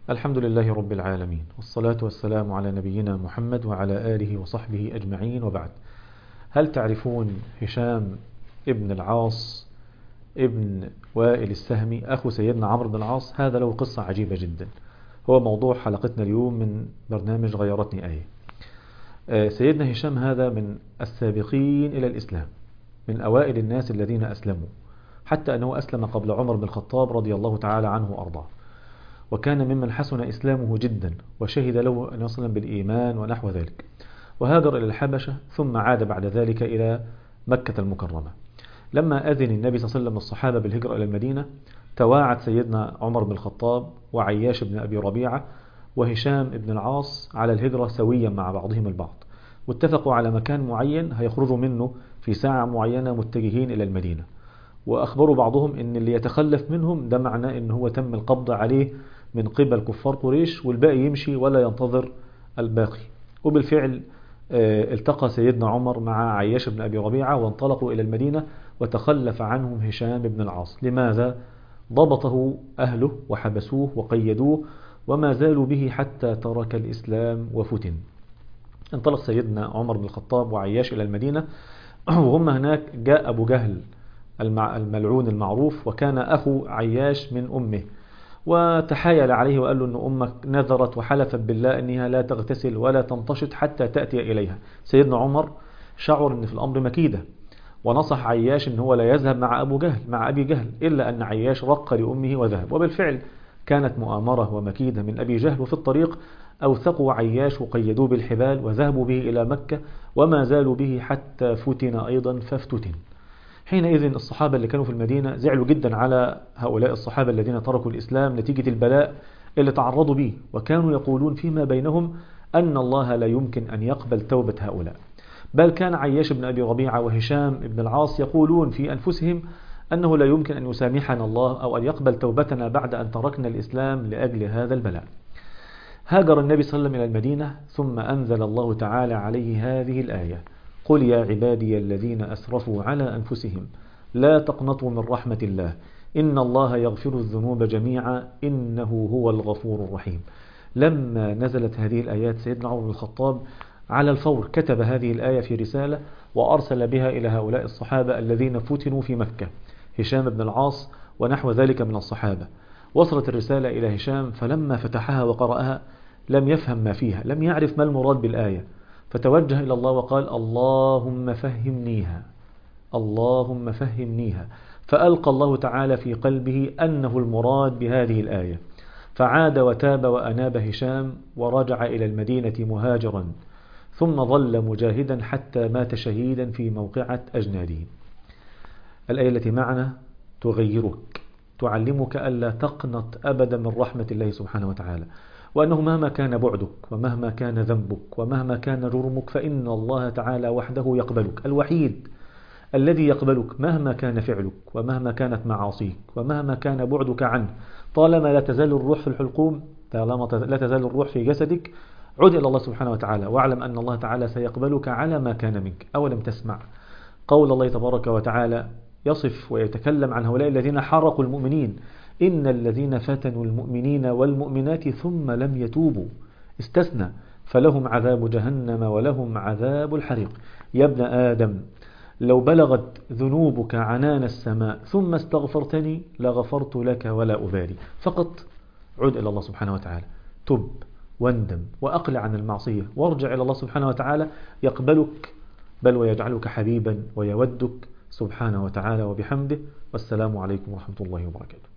الحمد لله رب العالمين، والصلاة والسلام على نبينا محمد وعلى آله وصحبه أجمعين، وبعد. هل تعرفون هشام ابن العاص ابن وائل السهمي أخو سيدنا عمرو بن العاص؟ هذا له قصة عجيبة جدا، هو موضوع حلقتنا اليوم من برنامج غيرتني آية. سيدنا هشام هذا من السابقين إلى الإسلام، من أوائل الناس الذين أسلموا، حتى أنه أسلم قبل عمر بن الخطاب رضي الله تعالى عنه وأرضاه، وكان ممن حسن إسلامه جدا، وشهد له أن يصل بالإيمان ونحو ذلك، وهاجر إلى الحبشة ثم عاد بعد ذلك إلى مكة المكرمة. لما أذن النبي صلى الله عليه وسلم الصحابة بالهجرة إلى المدينة، تواعد سيدنا عمر بن الخطاب وعياش بن أبي ربيعة وهشام بن العاص على الهجرة سويا مع بعضهم البعض، واتفقوا على مكان معين هيخرجوا منه في ساعة معينة متجهين إلى المدينة. وأخبروا بعضهم أن اللي يتخلف منهم ده معناه أن هو تم القبض عليه من قبل كفار قريش، والباقي يمشي ولا ينتظر الباقي. وبالفعل التقى سيدنا عمر مع عياش بن أبي ربيعة وانطلقوا إلى المدينة، وتخلف عنهم هشام بن العاص. لماذا؟ ضبطه أهله وحبسوه وقيدوه، وما زالوا به حتى ترك الإسلام وفتن. انطلق سيدنا عمر بن الخطاب وعياش إلى المدينة، وهم هناك جاء أبو جهل الملعون المعروف، وكان أخو عياش من أمه، وتحايل عليه وقال له أن أمك نذرت وحلفت بالله أنها لا تغتسل ولا تنتشط حتى تأتي إليها. سيدنا عمر شعر أن في الأمر مكيدة، ونصح عياش أن هو لا يذهب مع أبي جهل، إلا أن عياش رق لأمه وذهب. وبالفعل كانت مؤامرة ومكيدة من أبي جهل، وفي الطريق أوثقوا عياش وقيدوه بالحبال وذهبوا به إلى مكة، وما زالوا به حتى فتن أيضا فافتتن. حينئذ الصحابة اللي كانوا في المدينة زعلوا جدا على هؤلاء الصحابة الذين تركوا الإسلام نتيجة البلاء اللي تعرضوا به، وكانوا يقولون فيما بينهم أن الله لا يمكن أن يقبل توبة هؤلاء. بل كان عياش بن أبي ربيعة وهشام بن العاص يقولون في أنفسهم أنه لا يمكن أن يسامحنا الله أو أن يقبل توبتنا بعد أن تركنا الإسلام لأجل هذا البلاء. هاجر النبي صلى الله عليه وسلم إلى المدينة، ثم أنزل الله تعالى عليه هذه الآية: قل يا عبادي الذين أسرفوا على أنفسهم لا تقنطوا من رحمة الله إن الله يغفر الذنوب جميعا إنه هو الغفور الرحيم. لما نزلت هذه الآيات، سيدنا عمر بن الخطاب على الفور كتب هذه الآية في رسالة، وأرسل بها إلى هؤلاء الصحابة الذين فتنوا في مكة، هشام بن العاص ونحو ذلك من الصحابة. وصلت الرسالة إلى هشام، فلما فتحها وقرأها لم يفهم ما فيها، لم يعرف ما المراد بالآية، فتوجه إلى الله وقال: اللهم فهمنيها، اللهم فهمنيها. فألقى الله تعالى في قلبه أنه المراد بهذه الآية، فعاد وتاب وأناب هشام، ورجع إلى المدينة مهاجرا، ثم ظل مجاهدا حتى مات شهيدا في موقعة أجنادين. الآية التي معنا تغيرك، تعلمك ألا تقنط أبدا من رحمة الله سبحانه وتعالى، وأنه مهما كان بعدك ومهما كان ذنبك ومهما كان جرمك، فإن الله تعالى وحده يقبلك، الوحيد الذي يقبلك مهما كان فعلك ومهما كانت معاصيك ومهما كان بعدك عنه. طالما لا تزال الروح في الحلقوم، طالما لا تزال الروح في جسدك، عد إلى الله سبحانه وتعالى، واعلم أن الله تعالى سيقبلك على ما كان منك. أولم تسمع قول الله تبارك وتعالى يصف ويتكلم عن هؤلاء الذين حرقوا المؤمنين: إن الذين فتنوا المؤمنين والمؤمنات ثم لم يتوبوا، استثنى، فلهم عذاب جهنم ولهم عذاب الحريق. يا ابن آدم، لو بلغت ذنوبك عنان السماء ثم استغفرتني لغفرت لك ولا أبالي. فقط عد إلى الله سبحانه وتعالى، تب واندم وأقلع عن المعصية وارجع إلى الله سبحانه وتعالى، يقبلك بل ويجعلك حبيبا ويودك سبحانه وتعالى وبحمده. والسلام عليكم ورحمة الله وبركاته.